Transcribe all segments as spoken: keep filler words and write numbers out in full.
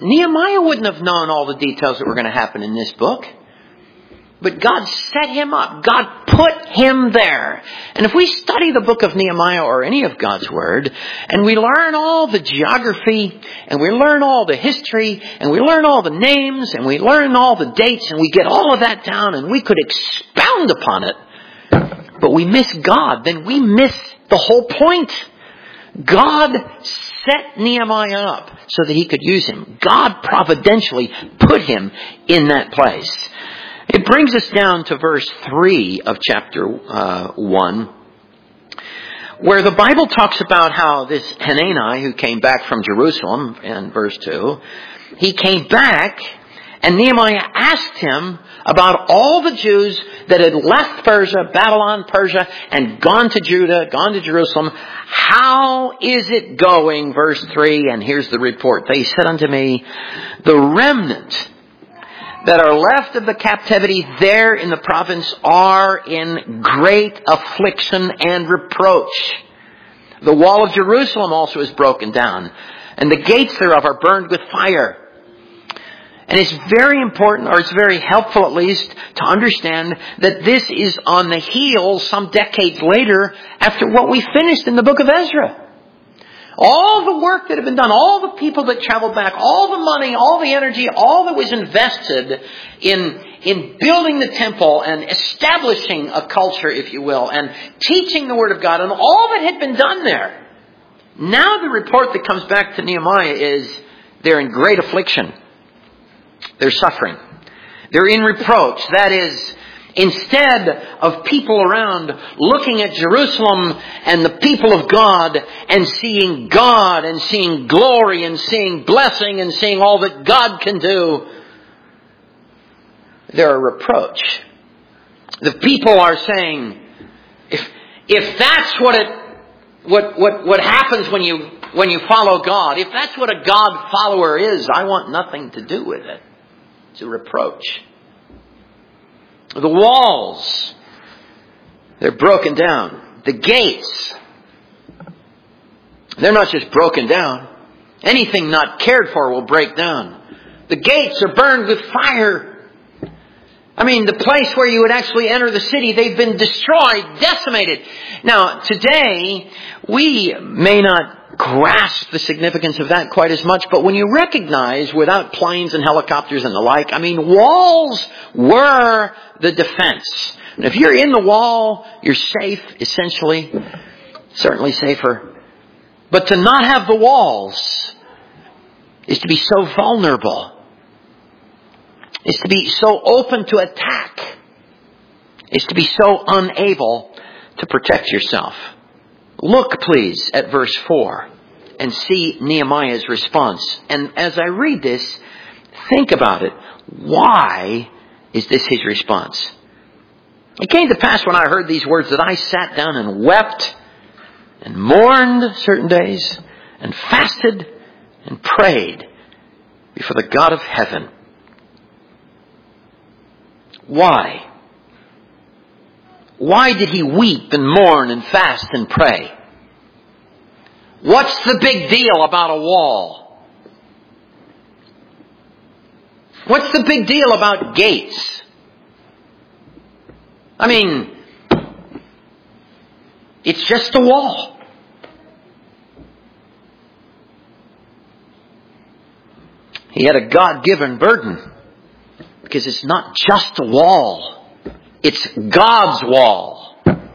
Nehemiah wouldn't have known all the details that were going to happen in this book. But God set him up. God put him there. And if we study the book of Nehemiah or any of God's Word, and we learn all the geography, and we learn all the history, and we learn all the names, and we learn all the dates, and we get all of that down, and we could expound upon it, but we miss God, then we miss the whole point. God set Nehemiah up so that he could use him. God providentially put him in that place. It brings us down to verse three of chapter uh, one, where the Bible talks about how this Hanani, who came back from Jerusalem, in verse two, he came back, and Nehemiah asked him about all the Jews that had left Persia, Babylon, Persia, and gone to Judah, gone to Jerusalem. How is it going? Verse three, and here's the report. They said unto me, the remnant that are left of the captivity there in the province are in great affliction and reproach. The wall of Jerusalem also is broken down, and the gates thereof are burned with fire. And it's very important, or it's very helpful at least, to understand that this is on the heels some decades later after what we finished in the book of Ezra. All the work that had been done, all the people that traveled back, all the money, all the energy, all that was invested in, in building the temple and establishing a culture, if you will, and teaching the Word of God, and all that had been done there. Now the report that comes back to Nehemiah is they're in great affliction. They're suffering. They're in reproach. That is, instead of people around looking at Jerusalem and the people of God and seeing God and seeing glory and seeing blessing and seeing all that God can do, they're a reproach. The people are saying, if if that's what it what what what happens when you when you follow God, if that's what a God follower is, I want nothing to do with it. It's a reproach. The walls, they're broken down. The gates, they're not just broken down. Anything not cared for will break down. The gates are burned with fire. I mean, the place where you would actually enter the city, they've been destroyed, decimated. Now, today, we may not grasp the significance of that quite as much, but when you recognize, without planes and helicopters and the like, I mean, walls were the defense. And if you're in the wall, you're safe, essentially. Certainly safer. But to not have the walls is to be so vulnerable. Is to be so open to attack. Is to be so unable to protect yourself. Look, please, at verse four and see Nehemiah's response. And as I read this, think about it. Why is this his response? It came to pass when I heard these words that I sat down and wept and mourned certain days and fasted and prayed before the God of heaven. Why? Why did he weep and mourn and fast and pray? What's the big deal about a wall? What's the big deal about gates? I mean, it's just a wall. He had a God-given burden because it's not just a wall. It's God's wall.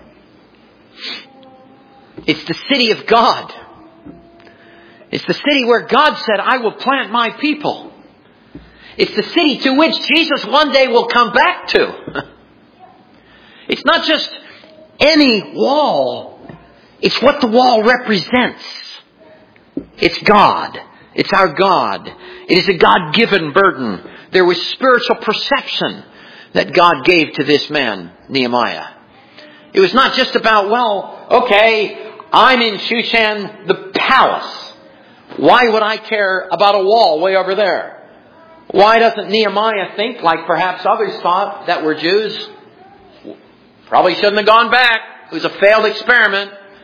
It's the city of God. It's the city where God said, I will plant my people. It's the city to which Jesus one day will come back to. It's not just any wall. It's what the wall represents. It's God. It's our God. It is a God-given burden. There was spiritual perception that God gave to this man, Nehemiah. It was not just about, well, okay, I'm in Shushan, the palace. Why would I care about a wall way over there? Why doesn't Nehemiah think, like perhaps others thought that were Jews, probably shouldn't have gone back. It was a failed experiment.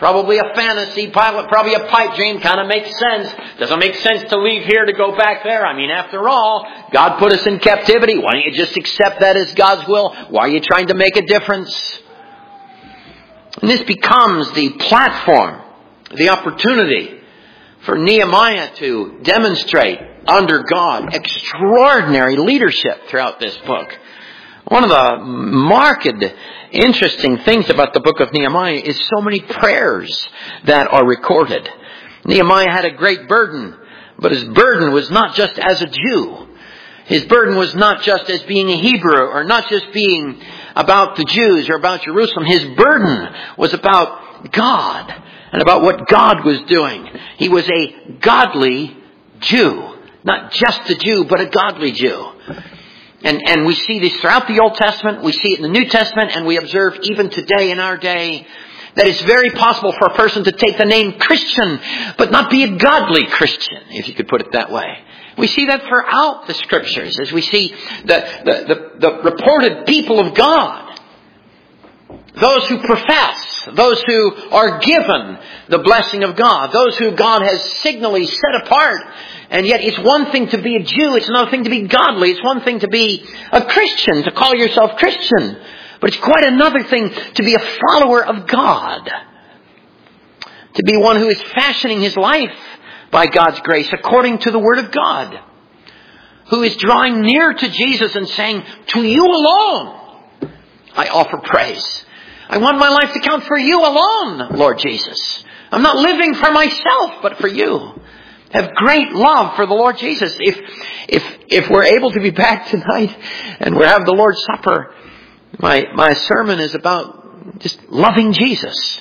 Probably a fantasy, probably a pipe dream, kind of makes sense. Doesn't make sense to leave here to go back there. I mean, after all, God put us in captivity. Why don't you just accept that as God's will? Why are you trying to make a difference? And this becomes the platform, the opportunity for Nehemiah to demonstrate under God extraordinary leadership throughout this book. One of the marked, interesting things about the book of Nehemiah is so many prayers that are recorded. Nehemiah had a great burden, but his burden was not just as a Jew. His burden was not just as being a Hebrew, or not just being about the Jews or about Jerusalem. His burden was about God and about what God was doing. He was a godly Jew. Not just a Jew, but a godly Jew. And, and we see this throughout the Old Testament. We see it in the New Testament. And we observe even today in our day that it's very possible for a person to take the name Christian, but not be a godly Christian, if you could put it that way. We see that throughout the Scriptures as we see the, the, the, the reported people of God. Those who profess, those who are given the blessing of God, those who God has signally set apart. And yet it's one thing to be a Jew, it's another thing to be godly, it's one thing to be a Christian, to call yourself Christian. But it's quite another thing to be a follower of God. To be one who is fashioning his life by God's grace according to the Word of God. Who is drawing near to Jesus and saying, to you alone I offer praise. I want my life to count for you alone, Lord Jesus. I'm not living for myself, but for you. Have great love for the Lord Jesus. If if if we're able to be back tonight and we're having the Lord's Supper, my my sermon is about just loving Jesus.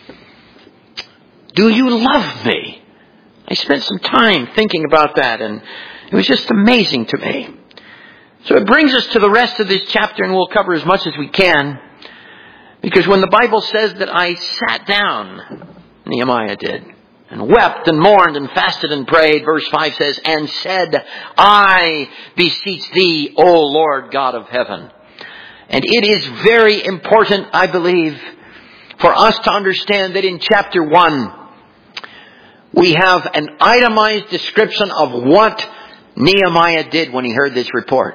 Do you love me? I spent some time thinking about that, and it was just amazing to me. So it brings us to the rest of this chapter, and we'll cover as much as we can. Because when the Bible says that I sat down, Nehemiah did, and wept and mourned and fasted and prayed, verse five says, and said, I beseech thee, O Lord God of heaven. And it is very important, I believe, for us to understand that in chapter one, we have an itemized description of what Nehemiah did when he heard this report.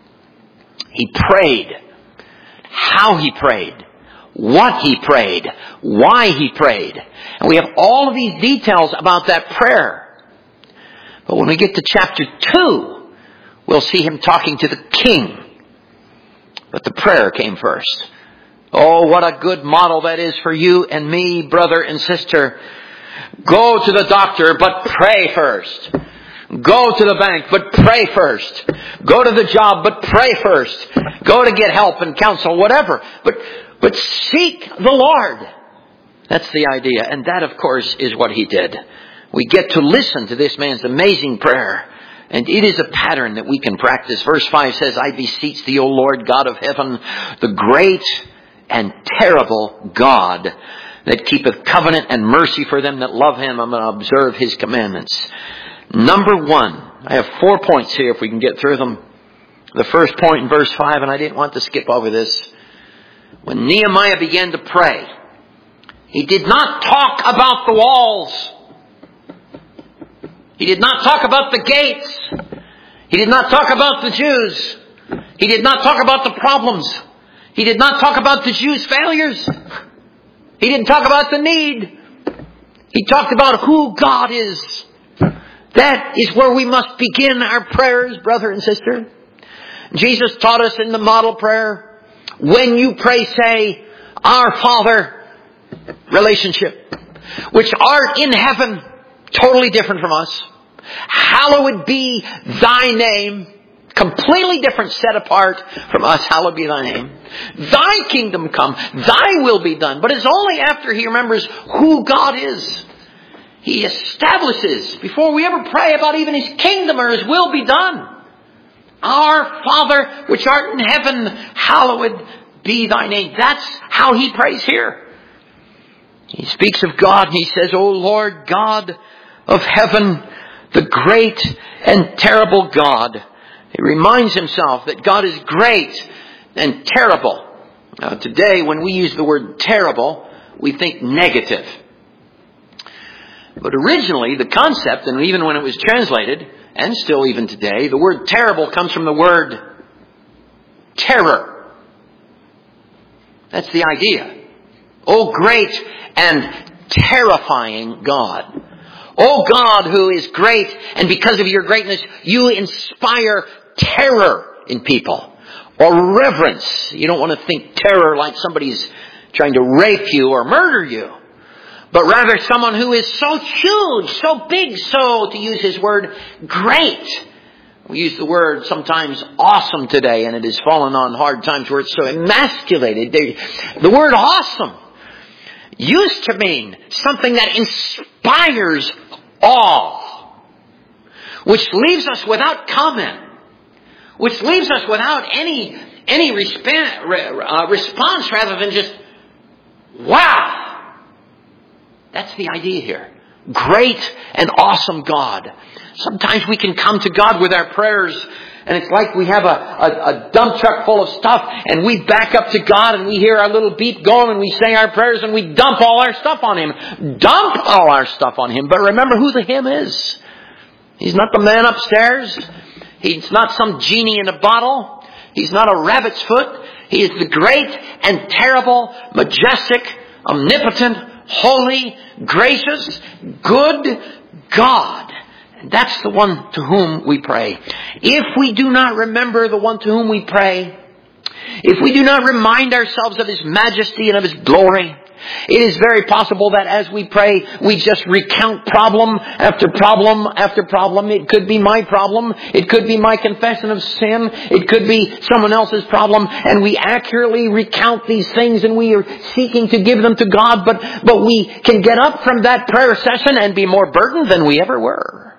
He prayed, how he prayed, what he prayed, why he prayed. And we have all of these details about that prayer. But when we get to chapter two, we'll see him talking to the king. But the prayer came first. Oh, what a good model that is for you and me, brother and sister. Go to the doctor, but pray first. Go to the bank, but pray first. Go to the job, but pray first. Go to get help and counsel, whatever. But But seek the Lord. That's the idea. And that, of course, is what he did. We get to listen to this man's amazing prayer. And it is a pattern that we can practice. Verse five says, I beseech thee, O Lord God of heaven, the great and terrible God that keepeth covenant and mercy for them that love him. I'm going to observe his commandments. Number one, I have four points here if we can get through them. The first point in verse five, and I didn't want to skip over this. When Nehemiah began to pray, he did not talk about the walls. He did not talk about the gates. He did not talk about the Jews. He did not talk about the problems. He did not talk about the Jews' failures. He didn't talk about the need. He talked about who God is. That is where we must begin our prayers, brother and sister. Jesus taught us in the model prayer, when you pray, say, Our Father, relationship, which art in heaven, totally different from us. Hallowed be thy name, completely different, set apart from us. Hallowed be thy name. Thy kingdom come, thy will be done. But it's only after he remembers who God is. He establishes, before we ever pray about even his kingdom or his will be done. Our Father, which art in heaven, hallowed be thy name. That's how he prays here. He speaks of God and he says, O Lord God of heaven, the great and terrible God. He reminds himself that God is great and terrible. Now, today, when we use the word terrible, we think negative. But originally, the concept, and even when it was translated, and still even today, the word terrible comes from the word terror. That's the idea. Oh, great and terrifying God. Oh God, who is great, and because of your greatness, you inspire terror in people. Or reverence. You don't want to think terror like somebody's trying to rape you or murder you. But rather someone who is so huge, so big, so, to use his word, great. We use the word sometimes awesome today, and it has fallen on hard times where it's so emasculated. The word awesome used to mean something that inspires awe, which leaves us without comment, which leaves us without any any resp- uh, response rather than just, wow. That's the idea here. Great and awesome God. Sometimes we can come to God with our prayers, and it's like we have a, a, a dump truck full of stuff, and we back up to God, and we hear our little beep going, and we say our prayers, and we dump all our stuff on Him. Dump all our stuff on Him. But remember who the Him is. He's not the man upstairs. He's not some genie in a bottle. He's not a rabbit's foot. He is the great and terrible, majestic, omnipotent, holy, gracious, good God. And that's the one to whom we pray. If we do not remember the one to whom we pray, if we do not remind ourselves of His majesty and of His glory, it is very possible that as we pray, we just recount problem after problem after problem. It could be my problem. It could be my confession of sin. It could be someone else's problem. And we accurately recount these things, and we are seeking to give them to God. But, but we can get up from that prayer session and be more burdened than we ever were.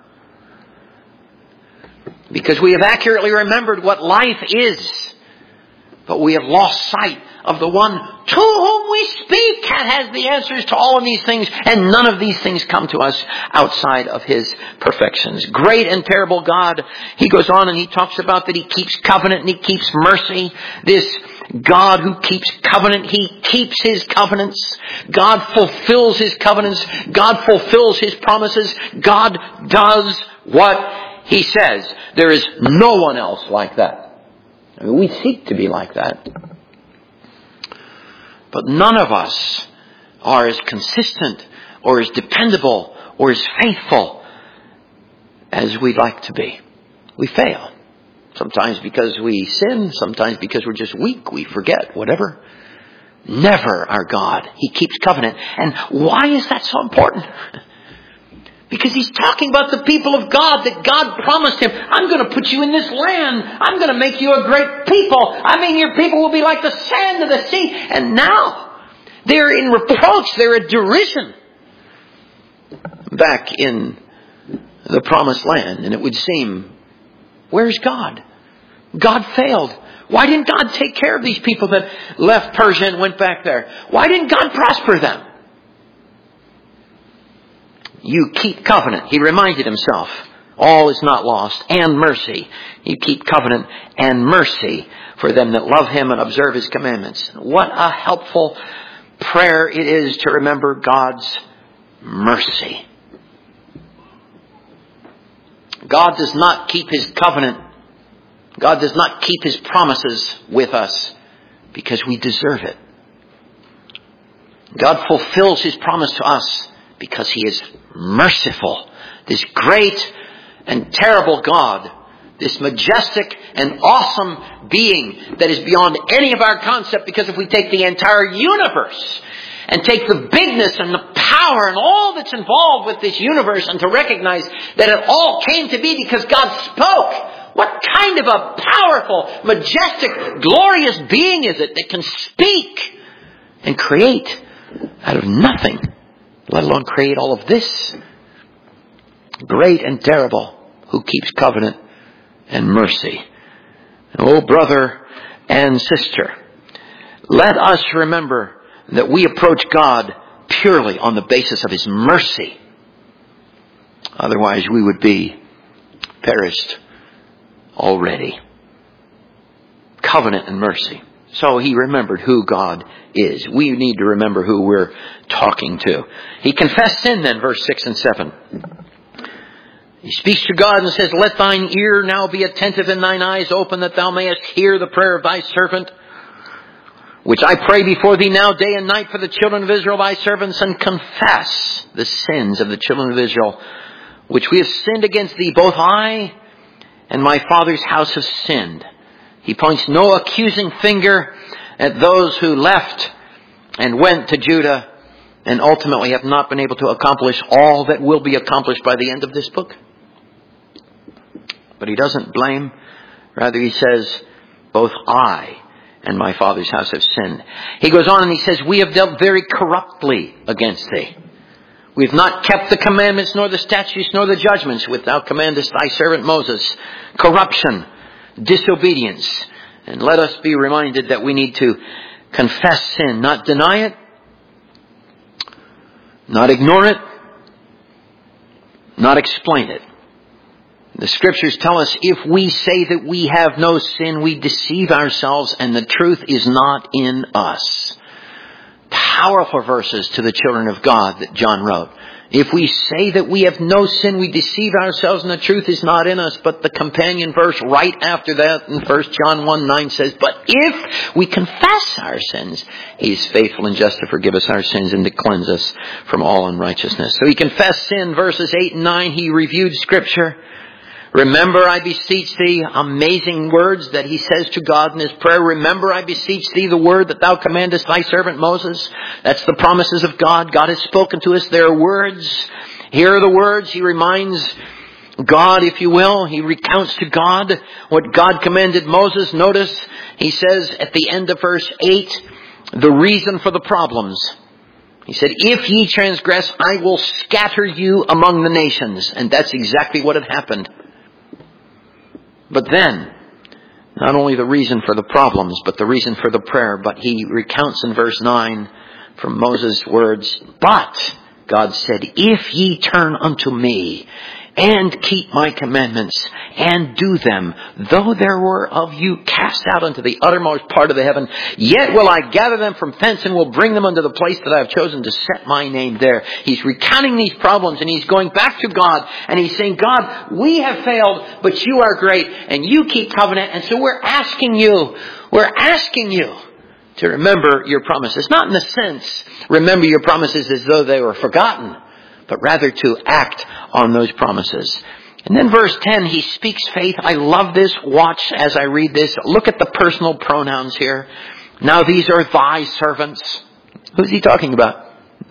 Because we have accurately remembered what life is. But we have lost sight of the one to whom we speak and has the answers to all of these things. And none of these things come to us outside of His perfections. Great and terrible God. He goes on and he talks about that He keeps covenant and He keeps mercy. This God who keeps covenant, He keeps His covenants. God fulfills His covenants. God fulfills His promises. God does what He says. There is no one else like that. I mean, we seek to be like that. But none of us are as consistent or as dependable or as faithful as we'd like to be. We fail. Sometimes because we sin. Sometimes because we're just weak. We forget. Whatever. Never our God. He keeps covenant. And why is that so important? Because He's talking about the people of God, that God promised Him, I'm going to put you in this land. I'm going to make you a great people. I mean, your people will be like the sand of the sea. And now they're in reproach. They're a derision back in the promised land. And it would seem, where's God? God failed. Why didn't God take care of these people that left Persia and went back there? Why didn't God prosper them? You keep covenant. He reminded Himself. All is not lost. And mercy. You keep covenant and mercy for them that love Him and observe His commandments. What a helpful prayer it is to remember God's mercy. God does not keep His covenant. God does not keep His promises with us because we deserve it. God fulfills His promise to us because He is merciful. This great and terrible God, this majestic and awesome being that is beyond any of our concept, because if we take the entire universe and take the bigness and the power and all that's involved with this universe, and to recognize that it all came to be because God spoke. What kind of a powerful, majestic, glorious being is it that can speak and create out of nothing? Let alone create all of this. Great and terrible, who keeps covenant and mercy. Oh, brother and sister, let us remember that we approach God purely on the basis of His mercy. Otherwise, we would be perished already. Covenant and mercy. So he remembered who God is. We need to remember who we're talking to. He confessed sin then, verse six and seven. He speaks to God and says, let thine ear now be attentive and thine eyes open, that thou mayest hear the prayer of thy servant, which I pray before thee now day and night for the children of Israel, thy servants, and confess the sins of the children of Israel, which we have sinned against thee. Both I and my father's house have sinned. He points no accusing finger at those who left and went to Judah and ultimately have not been able to accomplish all that will be accomplished by the end of this book. But he doesn't blame. Rather, he says, both I and my father's house have sinned. He goes on and he says, we have dealt very corruptly against thee. We have not kept the commandments, nor the statutes, nor the judgments, which thou commandest thy servant Moses. Corruption, disobedience. And let us be reminded that we need to confess sin, not deny it, not ignore it, not explain it. The scriptures tell us if we say that we have no sin, we deceive ourselves and the truth is not in us. Powerful verses to the children of God that John wrote. If we say that we have no sin, we deceive ourselves and the truth is not in us. But the companion verse right after that in First John one nine says, but if we confess our sins, he is faithful and just to forgive us our sins and to cleanse us from all unrighteousness. So he confessed sin, verses eight and nine. He reviewed scripture. Remember, I beseech thee, amazing words that he says to God in his prayer. Remember, I beseech thee, the word that thou commandest thy servant Moses. That's the promises of God. God has spoken to us. There are words. Here are the words. He reminds God, if you will. He recounts to God what God commanded Moses. Notice, he says at the end of verse eight, the reason for the problems. He said, if ye transgress, I will scatter you among the nations. And that's exactly what had happened. But then, not only the reason for the problems, but the reason for the prayer. But he recounts in verse nine from Moses' words, but God said, if ye turn unto me and keep my commandments and do them, though there were of you cast out unto the uttermost part of the heaven, yet will I gather them from thence and will bring them unto the place that I have chosen to set my name there. He's recounting these problems and he's going back to God and he's saying, God, we have failed, but you are great and you keep covenant. And so we're asking you, we're asking you to remember your promises. Not in the sense, remember your promises as though they were forgotten, but rather to act on those promises. And then verse ten, he speaks faith. I love this. Watch as I read this. Look at the personal pronouns here. Now these are thy servants. Who's he talking about?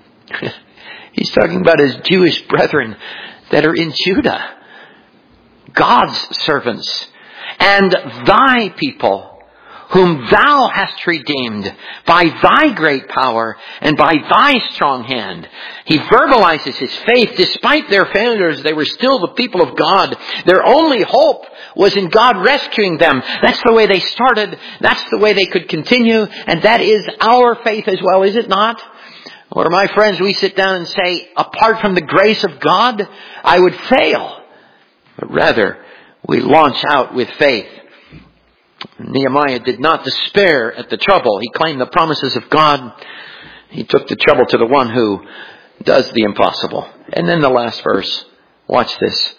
He's talking about his Jewish brethren that are in Judah. God's servants. And thy people, whom thou hast redeemed by thy great power and by thy strong hand. He verbalizes his faith. Despite their failures, they were still the people of God. Their only hope was in God rescuing them. That's the way they started. That's the way they could continue. And that is our faith as well, is it not? Or my friends, we sit down and say, apart from the grace of God, I would fail. But rather, we launch out with faith. Nehemiah did not despair at the trouble. He claimed the promises of God. He took the trouble to the one who does the impossible. And then the last verse. Watch this.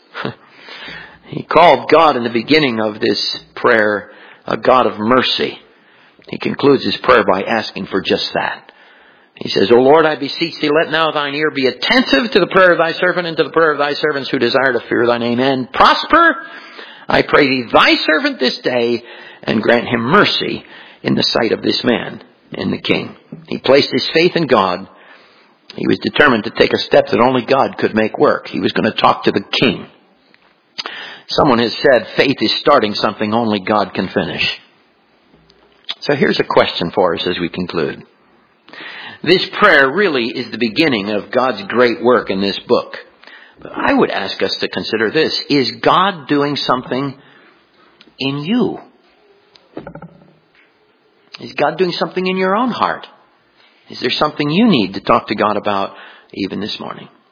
He called God in the beginning of this prayer a God of mercy. He concludes his prayer by asking for just that. He says, O Lord, I beseech thee, let now thine ear be attentive to the prayer of thy servant and to the prayer of thy servants who desire to fear thy name and prosper. I pray thee, thy servant this day, and grant him mercy in the sight of this man and the king. He placed his faith in God. He was determined to take a step that only God could make work. He was going to talk to the king. Someone has said faith is starting something only God can finish. So here's a question for us as we conclude. This prayer really is the beginning of God's great work in this book. But I would ask us to consider this. Is God doing something in you? Is God doing something in your own heart? Is there something you need to talk to God about even this morning?